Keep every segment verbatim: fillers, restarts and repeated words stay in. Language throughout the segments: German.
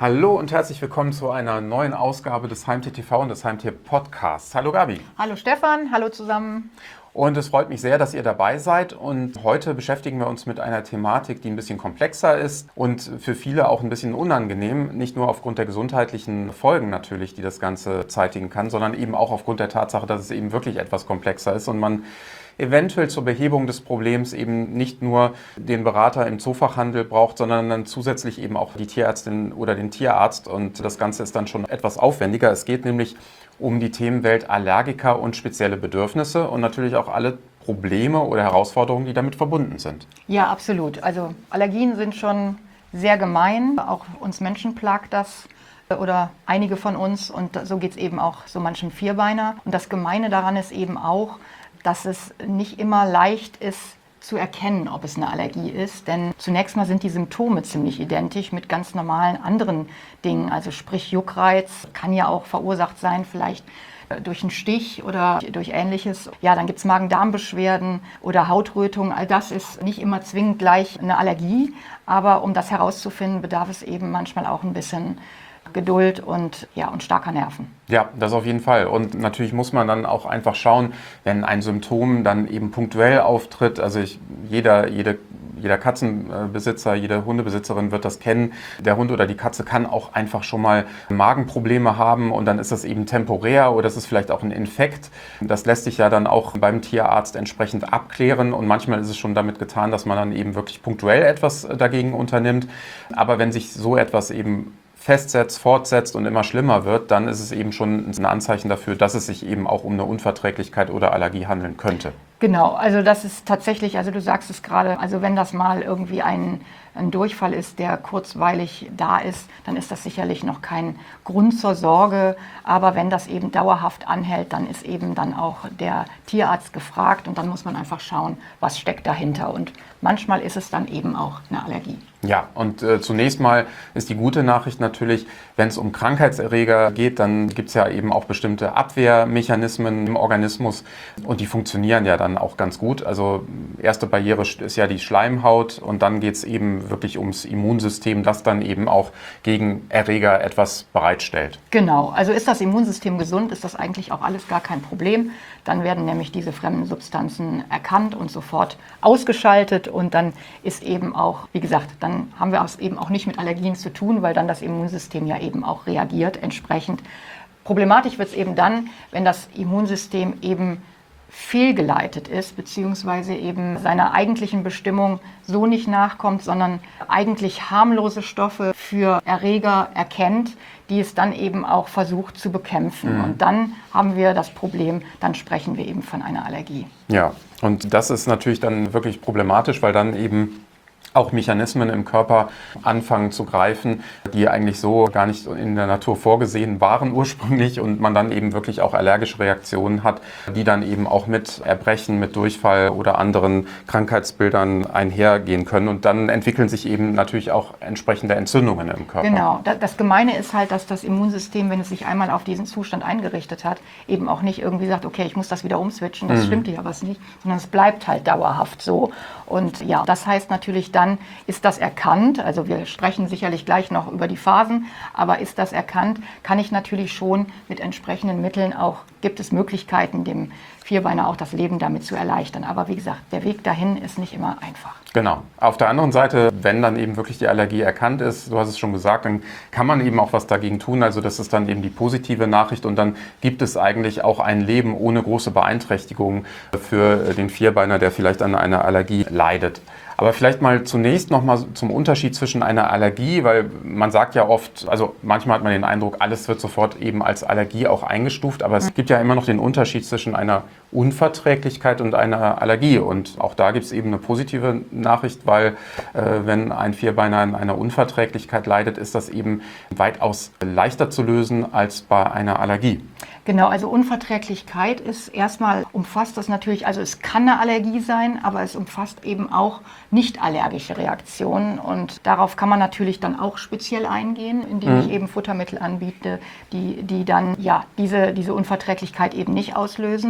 Hallo und herzlich willkommen zu einer neuen Ausgabe des Heimtier T V und des Heimtier Podcasts. Hallo Gabi. Hallo Stefan, hallo zusammen. Und es freut mich sehr, dass ihr dabei seid. Und heute beschäftigen wir uns mit einer Thematik, die ein bisschen komplexer ist und für viele auch ein bisschen unangenehm. Nicht nur aufgrund der gesundheitlichen Folgen natürlich, die das Ganze zeitigen kann, sondern eben auch aufgrund der Tatsache, dass es eben wirklich etwas komplexer ist und man eventuell zur Behebung des Problems eben nicht nur den Berater im Zoofachhandel braucht, sondern dann zusätzlich eben auch die Tierärztin oder den Tierarzt. Und das Ganze ist dann schon etwas aufwendiger. Es geht nämlich um die Themenwelt Allergiker und spezielle Bedürfnisse und natürlich auch alle Probleme oder Herausforderungen, die damit verbunden sind. Ja, absolut. Also Allergien sind schon sehr gemein. Auch uns Menschen plagt das oder einige von uns. Und so geht es eben auch so manchen Vierbeiner. Und das Gemeine daran ist eben auch, dass es nicht immer leicht ist zu erkennen, ob es eine Allergie ist. Denn zunächst mal sind die Symptome ziemlich identisch mit ganz normalen anderen Dingen. Also sprich Juckreiz kann ja auch verursacht sein, vielleicht durch einen Stich oder durch Ähnliches. Ja, dann gibt es Magen-Darm-Beschwerden oder Hautrötung. All das ist nicht immer zwingend gleich eine Allergie. Aber um das herauszufinden, bedarf es eben manchmal auch ein bisschen Geduld und, ja, und starker Nerven. Ja, das auf jeden Fall. Und natürlich muss man dann auch einfach schauen, wenn ein Symptom dann eben punktuell auftritt. Also ich, jeder, jede, jeder Katzenbesitzer, jede Hundebesitzerin wird das kennen. Der Hund oder die Katze kann auch einfach schon mal Magenprobleme haben und dann ist das eben temporär oder das ist vielleicht auch ein Infekt. Das lässt sich ja dann auch beim Tierarzt entsprechend abklären und manchmal ist es schon damit getan, dass man dann eben wirklich punktuell etwas dagegen unternimmt. Aber wenn sich so etwas eben festsetzt, fortsetzt und immer schlimmer wird, dann ist es eben schon ein Anzeichen dafür, dass es sich eben auch um eine Unverträglichkeit oder Allergie handeln könnte. Genau, also das ist tatsächlich, also du sagst es gerade, also wenn das mal irgendwie ein, ein Durchfall ist, der kurzweilig da ist, dann ist das sicherlich noch kein Grund zur Sorge. Aber wenn das eben dauerhaft anhält, dann ist eben dann auch der Tierarzt gefragt und dann muss man einfach schauen, was steckt dahinter. Und manchmal ist es dann eben auch eine Allergie. Ja, und äh, zunächst mal ist die gute Nachricht natürlich, wenn es um Krankheitserreger geht, dann gibt es ja eben auch bestimmte Abwehrmechanismen im Organismus und die funktionieren ja dann auch ganz gut. Also erste Barriere ist ja die Schleimhaut und dann geht es eben wirklich ums Immunsystem, das dann eben auch gegen Erreger etwas bereitstellt. Genau, also ist das Immunsystem gesund, ist das eigentlich auch alles gar kein Problem. Dann werden nämlich diese fremden Substanzen erkannt und sofort ausgeschaltet und dann ist eben auch, wie gesagt, dann Dann haben wir es eben auch nicht mit Allergien zu tun, weil dann das Immunsystem ja eben auch reagiert entsprechend. Problematisch wird es eben dann, wenn das Immunsystem eben fehlgeleitet ist, beziehungsweise eben seiner eigentlichen Bestimmung so nicht nachkommt, sondern eigentlich harmlose Stoffe für Erreger erkennt, die es dann eben auch versucht zu bekämpfen. Mhm. Und dann haben wir das Problem, dann sprechen wir eben von einer Allergie. Ja, und das ist natürlich dann wirklich problematisch, weil dann eben auch Mechanismen im Körper anfangen zu greifen, die eigentlich so gar nicht in der Natur vorgesehen waren ursprünglich und man dann eben wirklich auch allergische Reaktionen hat, die dann eben auch mit Erbrechen, mit Durchfall oder anderen Krankheitsbildern einhergehen können und dann entwickeln sich eben natürlich auch entsprechende Entzündungen im Körper. Genau, das Gemeine ist halt, dass das Immunsystem, wenn es sich einmal auf diesen Zustand eingerichtet hat, eben auch nicht irgendwie sagt, okay, ich muss das wieder umswitchen, das mhm. stimmt ja was nicht, sondern es bleibt halt dauerhaft so. Und ja, das heißt natürlich dann, Dann ist das erkannt, also wir sprechen sicherlich gleich noch über die Phasen, aber ist das erkannt, kann ich natürlich schon mit entsprechenden Mitteln auch, gibt es Möglichkeiten, dem Vierbeiner auch das Leben damit zu erleichtern. Aber wie gesagt, der Weg dahin ist nicht immer einfach. Genau. Auf der anderen Seite, wenn dann eben wirklich die Allergie erkannt ist, du hast es schon gesagt, dann kann man eben auch was dagegen tun. Also das ist dann eben die positive Nachricht und dann gibt es eigentlich auch ein Leben ohne große Beeinträchtigung für den Vierbeiner, der vielleicht an einer Allergie leidet. Aber vielleicht mal zunächst noch mal zum Unterschied zwischen einer Allergie, weil man sagt ja oft, also manchmal hat man den Eindruck, alles wird sofort eben als Allergie auch eingestuft, aber es gibt ja immer noch den Unterschied zwischen einer Unverträglichkeit und einer Allergie und auch da gibt es eben eine positive Nachricht, weil äh, wenn ein Vierbeiner an einer Unverträglichkeit leidet, ist das eben weitaus leichter zu lösen als bei einer Allergie. Genau, also Unverträglichkeit ist erstmal, umfasst das natürlich, also es kann eine Allergie sein, aber es umfasst eben auch nicht allergische Reaktionen und darauf kann man natürlich dann auch speziell eingehen, indem mhm. ich eben Futtermittel anbiete, die, die dann ja diese, diese Unverträglichkeit eben nicht auslösen.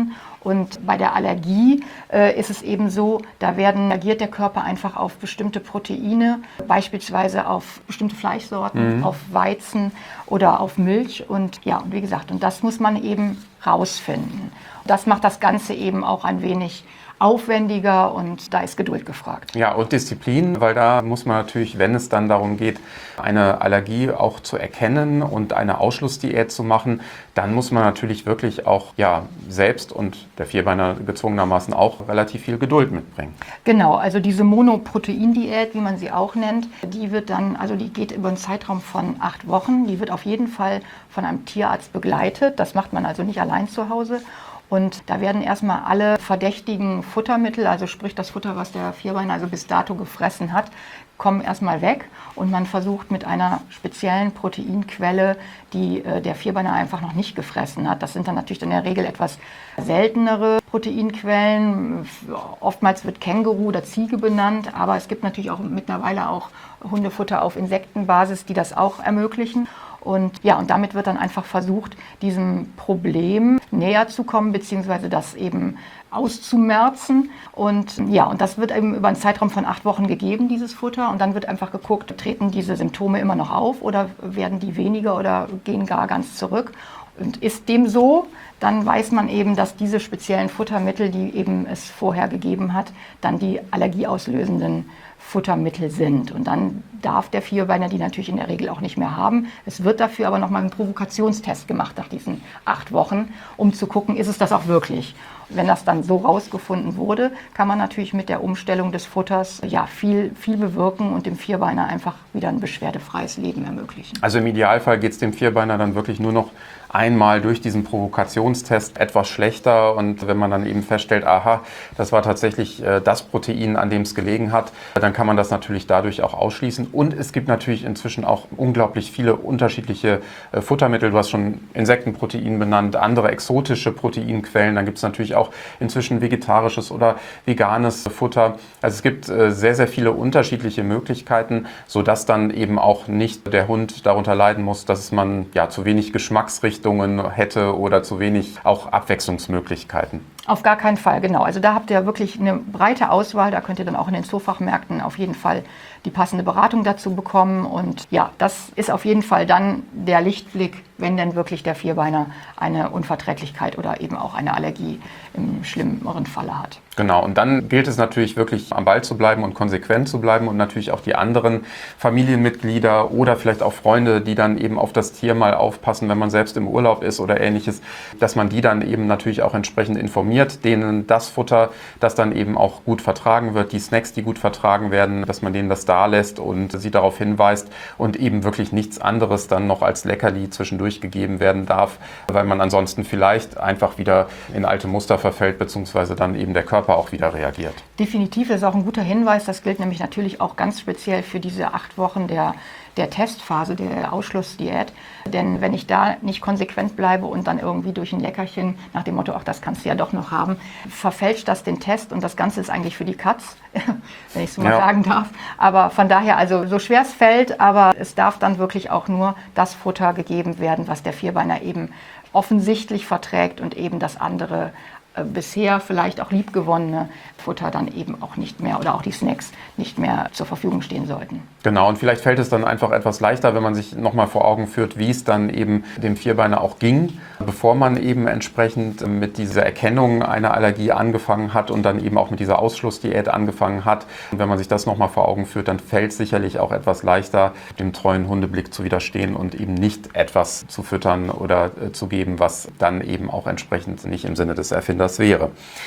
Und bei der Allergie äh, ist es eben so, da werden reagiert der Körper einfach auf bestimmte Proteine, beispielsweise auf bestimmte Fleischsorten, mhm. auf Weizen oder auf Milch. Und ja, und wie gesagt, und das muss man eben rausfinden. Das macht das Ganze eben auch ein wenig aufwendiger und da ist Geduld gefragt. Ja, und Disziplin, weil da muss man natürlich, wenn es dann darum geht, eine Allergie auch zu erkennen und eine Ausschlussdiät zu machen, dann muss man natürlich wirklich auch ja, selbst und der Vierbeiner gezwungenermaßen auch relativ viel Geduld mitbringen. Genau, also diese Monoproteindiät, wie man sie auch nennt, die wird dann, also die geht über einen Zeitraum von acht Wochen. Die wird auf jeden Fall von einem Tierarzt begleitet. Das macht man also nicht allein zu Hause. Und da werden erstmal alle verdächtigen Futtermittel, also sprich das Futter, was der Vierbeiner also bis dato gefressen hat, kommen erstmal weg. Und man versucht mit einer speziellen Proteinquelle, die äh, der Vierbeiner einfach noch nicht gefressen hat. Das sind dann natürlich in der Regel etwas seltenere Proteinquellen. Oftmals wird Känguru oder Ziege benannt, aber es gibt natürlich auch mittlerweile auch Hundefutter auf Insektenbasis, die das auch ermöglichen. Und ja, und damit wird dann einfach versucht, diesem Problem näher zu kommen, beziehungsweise das eben auszumerzen. Und ja, und das wird eben über einen Zeitraum von acht Wochen gegeben, dieses Futter. Und dann wird einfach geguckt, treten diese Symptome immer noch auf oder werden die weniger oder gehen gar ganz zurück. Und ist dem so, dann weiß man eben, dass diese speziellen Futtermittel, die eben es vorher gegeben hat, dann die allergieauslösenden Futtermittel sind. Und dann darf der Vierbeiner die natürlich in der Regel auch nicht mehr haben. Es wird dafür aber nochmal ein Provokationstest gemacht nach diesen acht Wochen, um zu gucken, ist es das auch wirklich. Und wenn das dann so rausgefunden wurde, kann man natürlich mit der Umstellung des Futters ja, viel, viel bewirken und dem Vierbeiner einfach wieder ein beschwerdefreies Leben ermöglichen. Also im Idealfall geht es dem Vierbeiner dann wirklich nur noch einmal durch diesen Provokationstest etwas schlechter und wenn man dann eben feststellt, aha, das war tatsächlich äh, das Protein, an dem es gelegen hat, dann kann man das natürlich dadurch auch ausschließen. Und es gibt natürlich inzwischen auch unglaublich viele unterschiedliche äh, Futtermittel. Du hast schon Insektenprotein benannt, andere exotische Proteinquellen. Dann gibt es natürlich auch inzwischen vegetarisches oder veganes Futter. Also es gibt äh, sehr, sehr viele unterschiedliche Möglichkeiten, sodass dann eben auch nicht der Hund darunter leiden muss, dass man ja zu wenig Geschmacksrichtungen hätte oder zu wenig auch Abwechslungsmöglichkeiten. Auf gar keinen Fall, genau. Also da habt ihr wirklich eine breite Auswahl. Da könnt ihr dann auch in den Zoofachmärkten auf jeden Fall die passende Beratung dazu bekommen. Und ja, das ist auf jeden Fall dann der Lichtblick, wenn denn wirklich der Vierbeiner eine Unverträglichkeit oder eben auch eine Allergie im schlimmeren Falle hat. Genau, und dann gilt es natürlich wirklich am Ball zu bleiben und konsequent zu bleiben und natürlich auch die anderen Familienmitglieder oder vielleicht auch Freunde, die dann eben auf das Tier mal aufpassen, wenn man selbst im Urlaub ist oder ähnliches, dass man die dann eben natürlich auch entsprechend informiert, denen das Futter, das dann eben auch gut vertragen wird, die Snacks, die gut vertragen werden, dass man denen das da lässt und sie darauf hinweist und eben wirklich nichts anderes dann noch als Leckerli zwischendurch gegeben werden darf, weil man ansonsten vielleicht einfach wieder in alte Muster verfällt, beziehungsweise dann eben der Körper auch wieder reagiert. Definitiv, das ist auch ein guter Hinweis. Das gilt nämlich natürlich auch ganz speziell für diese acht Wochen der, der Testphase, der Ausschlussdiät. Denn wenn ich da nicht konsequent bleibe und dann irgendwie durch ein Leckerchen nach dem Motto, ach, das kannst du ja doch noch haben, verfälscht das den Test und das Ganze ist eigentlich für die Katz, wenn ich es so mal ja. sagen darf. Aber von daher, also so schwer es fällt, aber es darf dann wirklich auch nur das Futter gegeben werden, was der Vierbeiner eben offensichtlich verträgt und eben das andere bisher vielleicht auch liebgewonnene Futter dann eben auch nicht mehr oder auch die Snacks nicht mehr zur Verfügung stehen sollten. Genau, und vielleicht fällt es dann einfach etwas leichter, wenn man sich nochmal vor Augen führt, wie es dann eben dem Vierbeiner auch ging, bevor man eben entsprechend mit dieser Erkennung einer Allergie angefangen hat und dann eben auch mit dieser Ausschlussdiät angefangen hat. Und wenn man sich das nochmal vor Augen führt, dann fällt es sicherlich auch etwas leichter, dem treuen Hundeblick zu widerstehen und eben nicht etwas zu füttern oder äh, zu geben, was dann eben auch entsprechend nicht im Sinne des Erfinders wäre.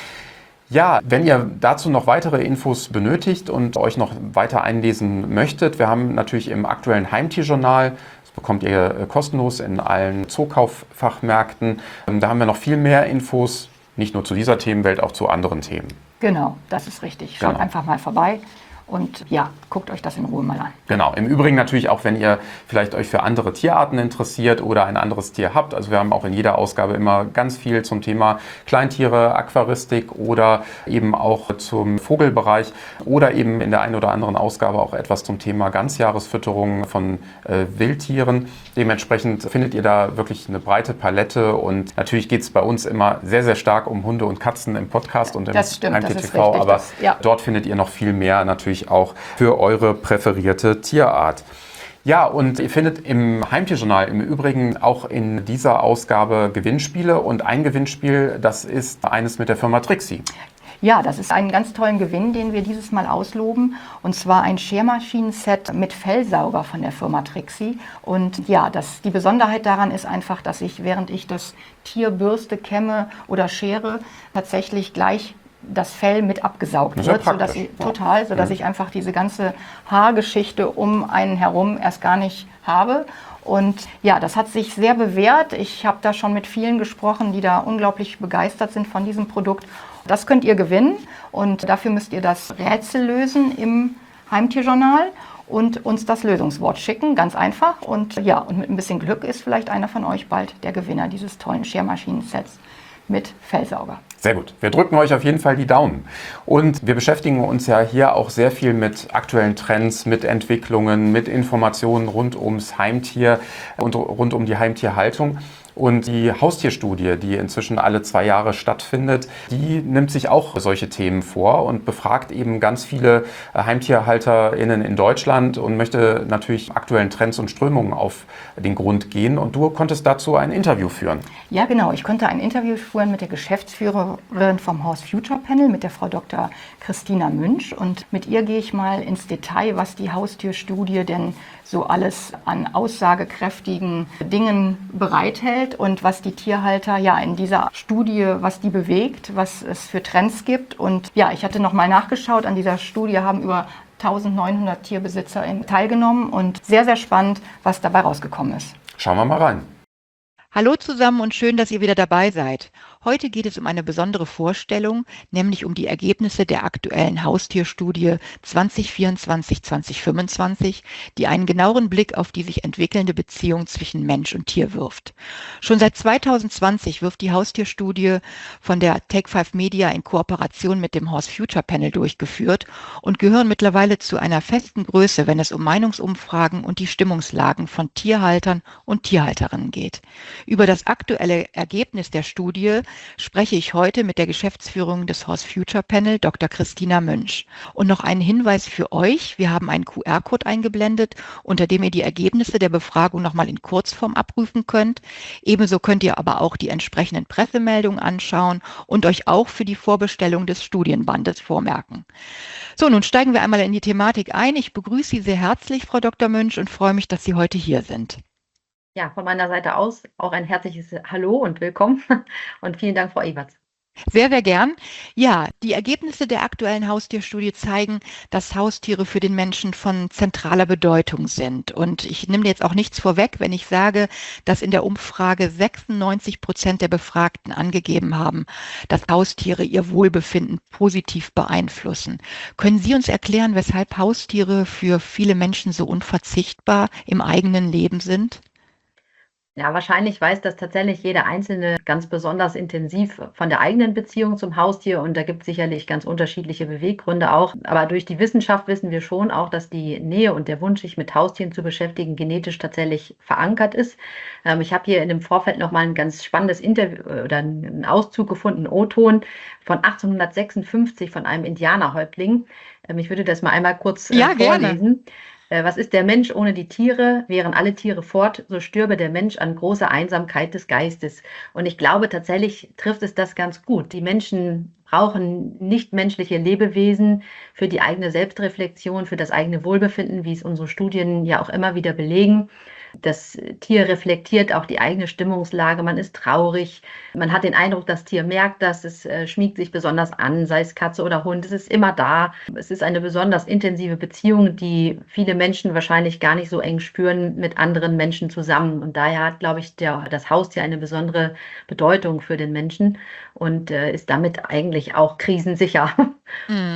Ja, wenn ihr dazu noch weitere Infos benötigt und euch noch weiter einlesen möchtet, wir haben natürlich im aktuellen Heimtierjournal, das bekommt ihr kostenlos in allen Zookauffachmärkten, da haben wir noch viel mehr Infos, nicht nur zu dieser Themenwelt, auch zu anderen Themen. Genau, das ist richtig. Schaut genau. einfach mal vorbei Und ja, guckt euch das in Ruhe mal an. Genau. Im Übrigen natürlich auch, wenn ihr vielleicht euch für andere Tierarten interessiert oder ein anderes Tier habt. Also wir haben auch in jeder Ausgabe immer ganz viel zum Thema Kleintiere, Aquaristik oder eben auch zum Vogelbereich oder eben in der einen oder anderen Ausgabe auch etwas zum Thema Ganzjahresfütterung von äh, Wildtieren. Dementsprechend findet ihr da wirklich eine breite Palette und natürlich geht es bei uns immer sehr, sehr stark um Hunde und Katzen im Podcast und im Heimtier T V, aber das, ja. dort findet ihr noch viel mehr natürlich auch für eure präferierte Tierart. Ja, und ihr findet im Heimtierjournal im Übrigen auch in dieser Ausgabe Gewinnspiele und ein Gewinnspiel, das ist eines mit der Firma Trixie. Ja, das ist ein ganz tollen Gewinn, den wir dieses Mal ausloben. Und zwar ein Schermaschinen-Set mit Fellsauger von der Firma Trixie. Und ja, das, die Besonderheit daran ist einfach, dass ich, während ich das Tier bürste, kämme oder schere, tatsächlich gleich das Fell mit abgesaugt wird, sodass ich, total, sodass mhm. ich einfach diese ganze Haargeschichte um einen herum erst gar nicht habe. Und ja, das hat sich sehr bewährt. Ich habe da schon mit vielen gesprochen, die da unglaublich begeistert sind von diesem Produkt. Das könnt ihr gewinnen und dafür müsst ihr das Rätsel lösen im Heimtierjournal und uns das Lösungswort schicken, ganz einfach. Und ja, und mit ein bisschen Glück ist vielleicht einer von euch bald der Gewinner dieses tollen Schermaschinen-Sets mit Fellsauger. Sehr gut. Wir drücken euch auf jeden Fall die Daumen. Und wir beschäftigen uns ja hier auch sehr viel mit aktuellen Trends, mit Entwicklungen, mit Informationen rund ums Heimtier und rund um die Heimtierhaltung. Und die Haustierstudie, die inzwischen alle zwei Jahre stattfindet, die nimmt sich auch solche Themen vor und befragt eben ganz viele HeimtierhalterInnen in Deutschland und möchte natürlich aktuellen Trends und Strömungen auf den Grund gehen. Und du konntest dazu ein Interview führen. Ja, genau. Ich konnte ein Interview führen mit der Geschäftsführerin vom Horse Future Panel, mit der Frau Doktor Christina Münch. Und mit ihr gehe ich mal ins Detail, was die Haustierstudie denn so alles an aussagekräftigen Dingen bereithält und was die Tierhalter ja in dieser Studie, was die bewegt, was es für Trends gibt. Und ja, ich hatte nochmal nachgeschaut, an dieser Studie haben über eintausendneunhundert Tierbesitzer teilgenommen und sehr, sehr spannend, was dabei rausgekommen ist. Schauen wir mal rein. Hallo zusammen und schön, dass ihr wieder dabei seid. Heute geht es um eine besondere Vorstellung, nämlich um die Ergebnisse der aktuellen Haustierstudie zwanzig vierundzwanzig zwanzig fünfundzwanzig, die einen genaueren Blick auf die sich entwickelnde Beziehung zwischen Mensch und Tier wirft. Schon seit zweitausendzwanzig wirft die Haustierstudie von der Take Five Media in Kooperation mit dem Horse Future Panel durchgeführt und gehören mittlerweile zu einer festen Größe, wenn es um Meinungsumfragen und die Stimmungslagen von Tierhaltern und Tierhalterinnen geht. Über das aktuelle Ergebnis der Studie spreche ich heute mit der Geschäftsführung des Horse Future Panel, Doktor Christina Münch. Und noch einen Hinweis für euch. Wir haben einen Q R-Code eingeblendet, unter dem ihr die Ergebnisse der Befragung nochmal in Kurzform abrufen könnt. Ebenso könnt ihr aber auch die entsprechenden Pressemeldungen anschauen und euch auch für die Vorbestellung des Studienbandes vormerken. So, nun steigen wir einmal in die Thematik ein. Ich begrüße Sie sehr herzlich, Frau Doktor Münch, und freue mich, dass Sie heute hier sind. Ja, von meiner Seite aus auch ein herzliches Hallo und willkommen und vielen Dank, Frau Eberts. Sehr, sehr gern. Ja, die Ergebnisse der aktuellen Haustierstudie zeigen, dass Haustiere für den Menschen von zentraler Bedeutung sind. Und ich nehme jetzt auch nichts vorweg, wenn ich sage, dass in der Umfrage sechsundneunzig Prozent der Befragten angegeben haben, dass Haustiere ihr Wohlbefinden positiv beeinflussen. Können Sie uns erklären, weshalb Haustiere für viele Menschen so unverzichtbar im eigenen Leben sind? Ja, wahrscheinlich weiß das tatsächlich jeder Einzelne ganz besonders intensiv von der eigenen Beziehung zum Haustier und da gibt es sicherlich ganz unterschiedliche Beweggründe auch. Aber durch die Wissenschaft wissen wir schon auch, dass die Nähe und der Wunsch, sich mit Haustieren zu beschäftigen, genetisch tatsächlich verankert ist. Ähm, ich habe hier in dem Vorfeld noch mal ein ganz spannendes Interview oder einen Auszug gefunden, einen O-Ton von achtzehnhundertsechsundfünfzig von einem Indianerhäuptling. Ähm, ich würde das mal einmal kurz äh, Ja, vorlesen. Gerne. Was ist der Mensch ohne die Tiere? Wären alle Tiere fort, so stürbe der Mensch an großer Einsamkeit des Geistes. Und ich glaube, tatsächlich trifft es das ganz gut. Die Menschen brauchen nichtmenschliche Lebewesen für die eigene Selbstreflexion, für das eigene Wohlbefinden, wie es unsere Studien ja auch immer wieder belegen. Das Tier reflektiert auch die eigene Stimmungslage. Man ist traurig. Man hat den Eindruck, das Tier merkt das. Es äh, schmiegt sich besonders an, sei es Katze oder Hund. Es ist immer da. Es ist eine besonders intensive Beziehung, die viele Menschen wahrscheinlich gar nicht so eng spüren mit anderen Menschen zusammen. Und daher hat, glaube ich, der, das Haustier eine besondere Bedeutung für den Menschen und äh, ist damit eigentlich auch krisensicher. Mhm.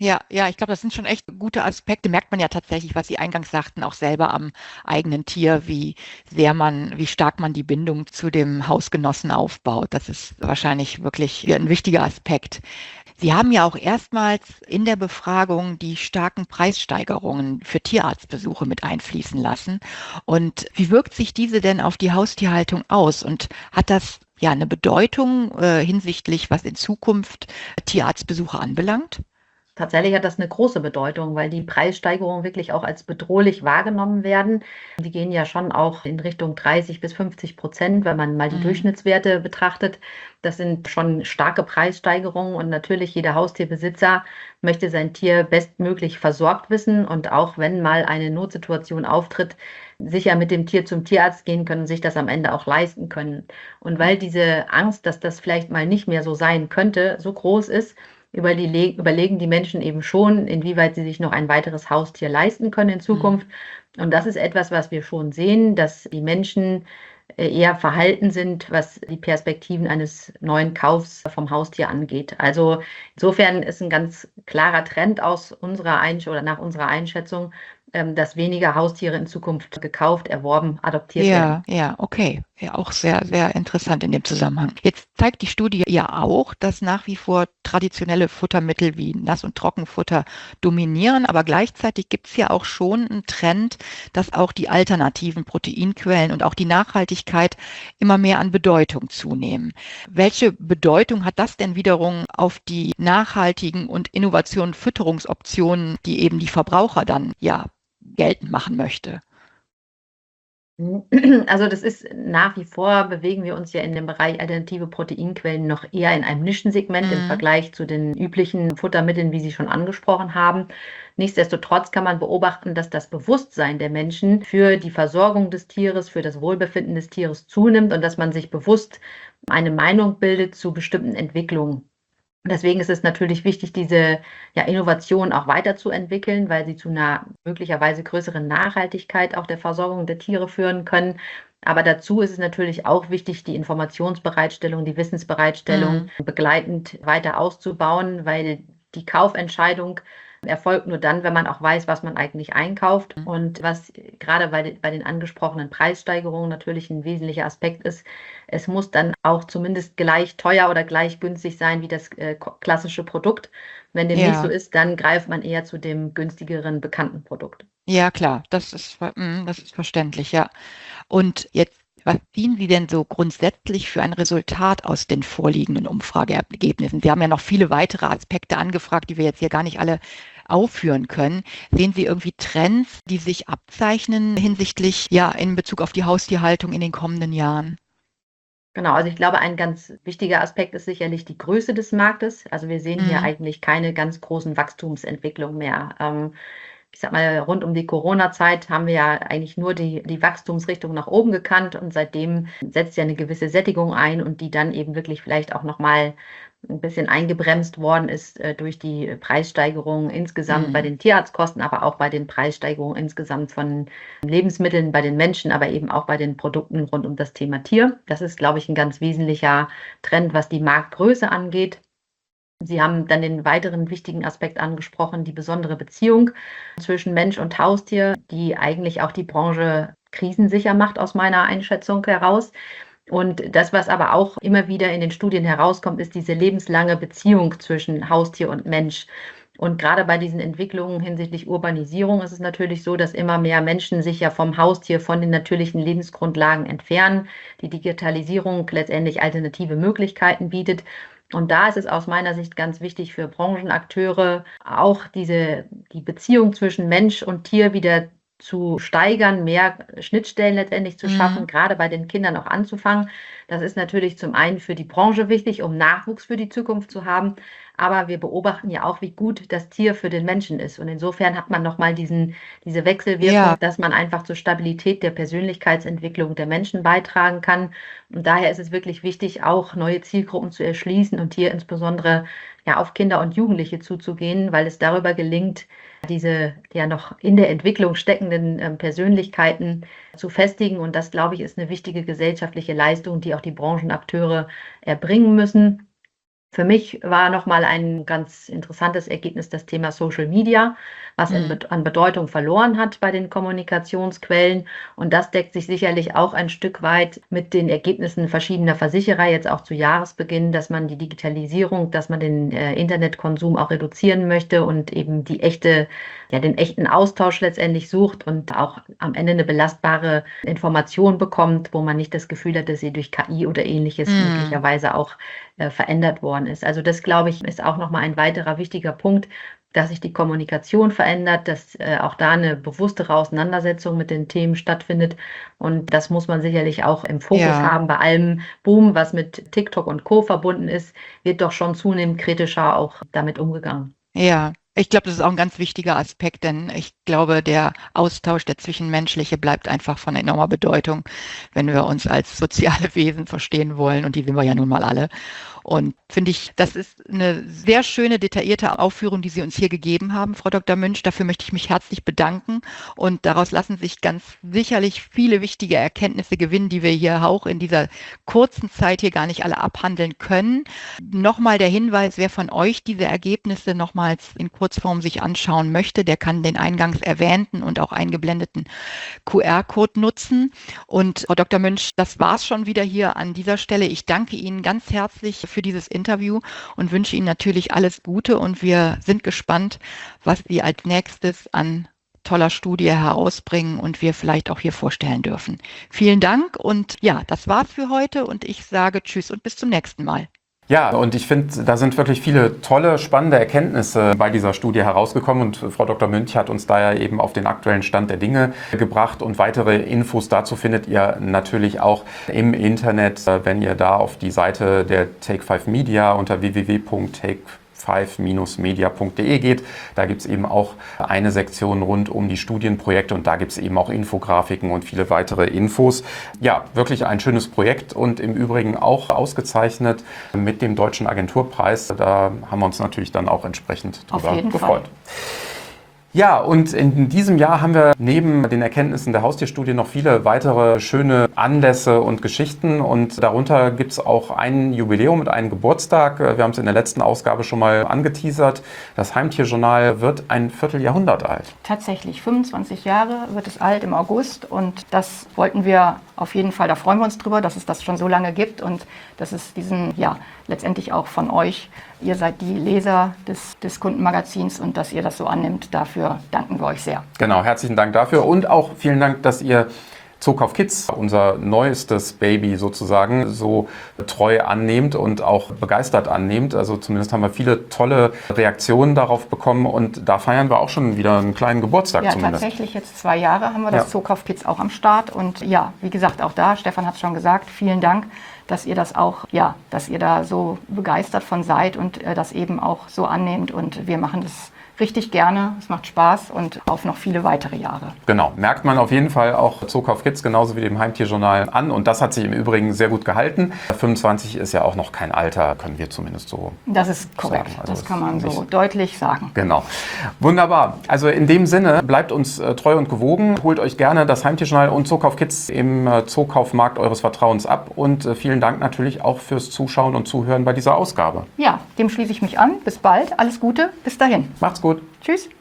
Ja, ja, ich glaube, das sind schon echt gute Aspekte. Merkt man ja tatsächlich, was Sie eingangs sagten, auch selber am eigenen Tier, wie sehr man, wie stark man die Bindung zu dem Hausgenossen aufbaut. Das ist wahrscheinlich wirklich ein wichtiger Aspekt. Sie haben ja auch erstmals in der Befragung die starken Preissteigerungen für Tierarztbesuche mit einfließen lassen. Und wie wirkt sich diese denn auf die Haustierhaltung aus? Und hat das ja eine Bedeutung äh, hinsichtlich, was in Zukunft Tierarztbesuche anbelangt? Tatsächlich hat das eine große Bedeutung, weil die Preissteigerungen wirklich auch als bedrohlich wahrgenommen werden. Die gehen ja schon auch in Richtung dreißig bis fünfzig Prozent, wenn man mal die Mhm. Durchschnittswerte betrachtet. Das sind schon starke Preissteigerungen und natürlich jeder Haustierbesitzer möchte sein Tier bestmöglich versorgt wissen und auch wenn mal eine Notsituation auftritt, sicher mit dem Tier zum Tierarzt gehen können, sich das am Ende auch leisten können. Und weil diese Angst, dass das vielleicht mal nicht mehr so sein könnte, so groß ist, überle- überlegen die Menschen eben schon, inwieweit sie sich noch ein weiteres Haustier leisten können in Mhm. Zukunft. Und das ist etwas, was wir schon sehen, dass die Menschen äh, eher verhalten sind, was die Perspektiven eines neuen Kaufs vom Haustier angeht. Also insofern ist ein ganz klarer Trend aus unserer Einsch oder nach unserer Einschätzung, ähm, dass weniger Haustiere in Zukunft gekauft, erworben, adoptiert Ja, werden. ja, okay. Ja, auch sehr, sehr interessant in dem Zusammenhang. Jetzt zeigt die Studie ja auch, dass nach wie vor traditionelle Futtermittel wie Nass- und Trockenfutter dominieren, aber gleichzeitig gibt es ja auch schon einen Trend, dass auch die alternativen Proteinquellen und auch die Nachhaltigkeit immer mehr an Bedeutung zunehmen. Welche Bedeutung hat das denn wiederum auf die nachhaltigen und innovativen Fütterungsoptionen, die eben die Verbraucher dann ja geltend machen möchte? Mhm. Also das ist nach wie vor bewegen wir uns ja in dem Bereich alternative Proteinquellen noch eher in einem Nischensegment im Mhm. Vergleich zu den üblichen Futtermitteln, wie Sie schon angesprochen haben. Nichtsdestotrotz kann man beobachten, dass das Bewusstsein der Menschen für die Versorgung des Tieres, für das Wohlbefinden des Tieres zunimmt und dass man sich bewusst eine Meinung bildet zu bestimmten Entwicklungen. Deswegen ist es natürlich wichtig, diese ja, Innovation auch weiterzuentwickeln, weil sie zu einer möglicherweise größeren Nachhaltigkeit auch der Versorgung der Tiere führen können. Aber dazu ist es natürlich auch wichtig, die Informationsbereitstellung, die Wissensbereitstellung Mhm. begleitend weiter auszubauen, weil die Kaufentscheidung erfolgt nur dann, wenn man auch weiß, was man eigentlich einkauft. Und was gerade bei, den- bei den angesprochenen Preissteigerungen natürlich ein wesentlicher Aspekt ist, es muss dann auch zumindest gleich teuer oder gleich günstig sein wie das äh, ko- klassische Produkt. Wenn dem nicht so Ja, ist, dann greift man eher zu dem günstigeren bekannten Produkt. ja klar, das ist, ver- mm, das ist verständlich, ja. Und jetzt, was ziehen Sie denn so grundsätzlich für ein Resultat aus den vorliegenden Umfrageergebnissen? Sie haben ja noch viele weitere Aspekte angefragt, die wir jetzt hier gar nicht alle aufführen können. Sehen Sie irgendwie Trends, die sich abzeichnen hinsichtlich, ja, in Bezug auf die Haustierhaltung in den kommenden Jahren? Genau, also ich glaube, ein ganz wichtiger Aspekt ist sicherlich die Größe des Marktes. Also wir sehen hier Mhm. eigentlich keine ganz großen Wachstumsentwicklungen mehr. Ähm, ich sag mal, rund um die Corona-Zeit haben wir ja eigentlich nur die, die Wachstumsrichtung nach oben gekannt und seitdem setzt ja eine gewisse Sättigung ein und die dann eben wirklich vielleicht auch nochmal ein bisschen eingebremst worden ist äh, durch die Preissteigerungen insgesamt bei Mhm. den Tierarztkosten, aber auch bei den Preissteigerungen insgesamt von Lebensmitteln bei den Menschen, aber eben auch bei den Produkten rund um das Thema Tier. Das ist, glaube ich, ein ganz wesentlicher Trend, was die Marktgröße angeht. Sie haben dann den weiteren wichtigen Aspekt angesprochen, die besondere Beziehung zwischen Mensch und Haustier, die eigentlich auch die Branche krisensicher macht aus meiner Einschätzung heraus. Und das, was aber auch immer wieder in den Studien herauskommt, ist diese lebenslange Beziehung zwischen Haustier und Mensch. Und gerade bei diesen Entwicklungen hinsichtlich Urbanisierung ist es natürlich so, dass immer mehr Menschen sich ja vom Haustier, von den natürlichen Lebensgrundlagen entfernen, die Digitalisierung letztendlich alternative Möglichkeiten bietet. Und da ist es aus meiner Sicht ganz wichtig für Branchenakteure, auch diese, die Beziehung zwischen Mensch und Tier wieder zu steigern, mehr Schnittstellen letztendlich zu schaffen, Mhm. gerade bei den Kindern auch anzufangen. Das ist natürlich zum einen für die Branche wichtig, um Nachwuchs für die Zukunft zu haben. Aber wir beobachten ja auch, wie gut das Tier für den Menschen ist. Und insofern hat man nochmal diesen, diese Wechselwirkung, Ja, dass man einfach zur Stabilität der Persönlichkeitsentwicklung der Menschen beitragen kann. Und daher ist es wirklich wichtig, auch neue Zielgruppen zu erschließen und hier insbesondere ja auf Kinder und Jugendliche zuzugehen, weil es darüber gelingt, diese ja noch in der Entwicklung steckenden ähm, Persönlichkeiten zu festigen. Und das, glaube ich, ist eine wichtige gesellschaftliche Leistung, die auch die Branchenakteure erbringen müssen. Für mich war nochmal ein ganz interessantes Ergebnis das Thema Social Media, was in, Mhm. an Bedeutung verloren hat bei den Kommunikationsquellen. Und das deckt sich sicherlich auch ein Stück weit mit den Ergebnissen verschiedener Versicherer, jetzt auch zu Jahresbeginn, dass man die Digitalisierung, dass man den äh, Internetkonsum auch reduzieren möchte und eben die echte, ja, den echten Austausch letztendlich sucht und auch am Ende eine belastbare Information bekommt, wo man nicht das Gefühl hat, dass sie durch K I oder ähnliches Mhm. möglicherweise auch äh, verändert worden ist. Also das, glaube ich, ist auch nochmal ein weiterer wichtiger Punkt, dass sich die Kommunikation verändert, dass äh, auch da eine bewusstere Auseinandersetzung mit den Themen stattfindet. Und das muss man sicherlich auch im Fokus Ja. haben. Bei allem Boom, was mit TikTok und Co. verbunden ist, wird doch schon zunehmend kritischer auch damit umgegangen. Ja, ich glaube, das ist auch ein ganz wichtiger Aspekt, denn ich glaube, der Austausch, der Zwischenmenschliche bleibt einfach von enormer Bedeutung, wenn wir uns als soziale Wesen verstehen wollen und die sind wir ja nun mal alle. Und finde ich, das ist eine sehr schöne, detaillierte Aufführung, die Sie uns hier gegeben haben, Frau Doktor Münch. Dafür möchte ich mich herzlich bedanken. Und daraus lassen sich ganz sicherlich viele wichtige Erkenntnisse gewinnen, die wir hier auch in dieser kurzen Zeit hier gar nicht alle abhandeln können. Nochmal der Hinweis, wer von euch diese Ergebnisse nochmals in Kurzform sich anschauen möchte, der kann den eingangs erwähnten und auch eingeblendeten Q R-Code nutzen. Und Frau Doktor Münch, das war's schon wieder hier an dieser Stelle. Ich danke Ihnen ganz herzlich für dieses Interview und wünsche Ihnen natürlich alles Gute. Und wir sind gespannt, was Sie als nächstes an toller Studie herausbringen und wir vielleicht auch hier vorstellen dürfen. Vielen Dank und ja, das war's für heute und ich sage Tschüss und bis zum nächsten Mal. Ja, und ich finde, da sind wirklich viele tolle, spannende Erkenntnisse bei dieser Studie herausgekommen und Frau Doktor Münch hat uns da ja eben auf den aktuellen Stand der Dinge gebracht und weitere Infos dazu findet ihr natürlich auch im Internet, wenn ihr da auf die Seite der Take five Media unter w w w punkt take five media punkt de geht. Da gibt es eben auch eine Sektion rund um die Studienprojekte und da gibt es eben auch Infografiken und viele weitere Infos. Ja, wirklich ein schönes Projekt und im Übrigen auch ausgezeichnet mit dem Deutschen Agenturpreis. Da haben wir uns natürlich dann auch entsprechend Auf drüber jeden gefreut. Fall. Ja, und in diesem Jahr haben wir neben den Erkenntnissen der Haustierstudie noch viele weitere schöne Anlässe und Geschichten und darunter gibt es auch ein Jubiläum mit einem Geburtstag. Wir haben es in der letzten Ausgabe schon mal angeteasert. Das Heimtierjournal wird ein Vierteljahrhundert alt. Tatsächlich, fünfundzwanzig Jahre wird es alt im August und das wollten wir auf jeden Fall, da freuen wir uns drüber, dass es das schon so lange gibt und dass es diesen, ja, letztendlich auch von euch, ihr seid die Leser des, des Kundenmagazins und dass ihr das so annimmt, dafür danken wir euch sehr. Genau, herzlichen Dank dafür und auch vielen Dank, dass ihr Zookauf Kids, unser neuestes Baby sozusagen, so treu annehmt und auch begeistert annehmt. Also zumindest haben wir viele tolle Reaktionen darauf bekommen und da feiern wir auch schon wieder einen kleinen Geburtstag Ja, zumindest. tatsächlich jetzt zwei Jahre haben wir das Ja. Zookauf Kids auch am Start und ja, wie gesagt, auch da, Stefan hat es schon gesagt, vielen Dank, dass ihr das auch, ja, dass ihr da so begeistert von seid und äh, das eben auch so annehmt und wir machen das richtig gerne, es macht Spaß und auf noch viele weitere Jahre. Genau, merkt man auf jeden Fall auch Zookauf Kids genauso wie dem Heimtierjournal an und das hat sich im Übrigen sehr gut gehalten. fünfundzwanzig ist ja auch noch kein Alter, können wir zumindest so Das ist korrekt, sagen. Also das kann man nicht- so deutlich sagen. Genau. Wunderbar. Also in dem Sinne, bleibt uns äh, treu und gewogen. Holt euch gerne das Heimtierjournal und Zookauf Kids im äh, Zookaufmarkt eures Vertrauens ab. Und äh, vielen Dank natürlich auch fürs Zuschauen und Zuhören bei dieser Ausgabe. Ja, dem schließe ich mich an. Bis bald, alles Gute, bis dahin. Macht's gut. Tschüss.